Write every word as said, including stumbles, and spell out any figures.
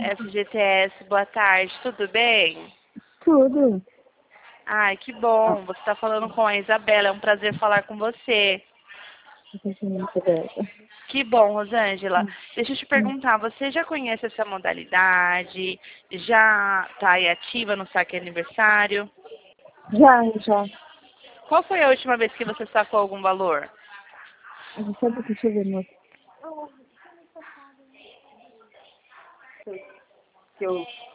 S G T S, boa tarde, tudo bem? Tudo. Ai, que bom, você está falando com a Isabela, é um prazer falar com você. Que bom, Rosângela. Deixa eu te perguntar, você já conhece essa modalidade? Já está aí ativa no saque aniversário? Já, já. Qual foi a última vez que você sacou algum valor? Sabe o que deixa eu ver, moço? Que eu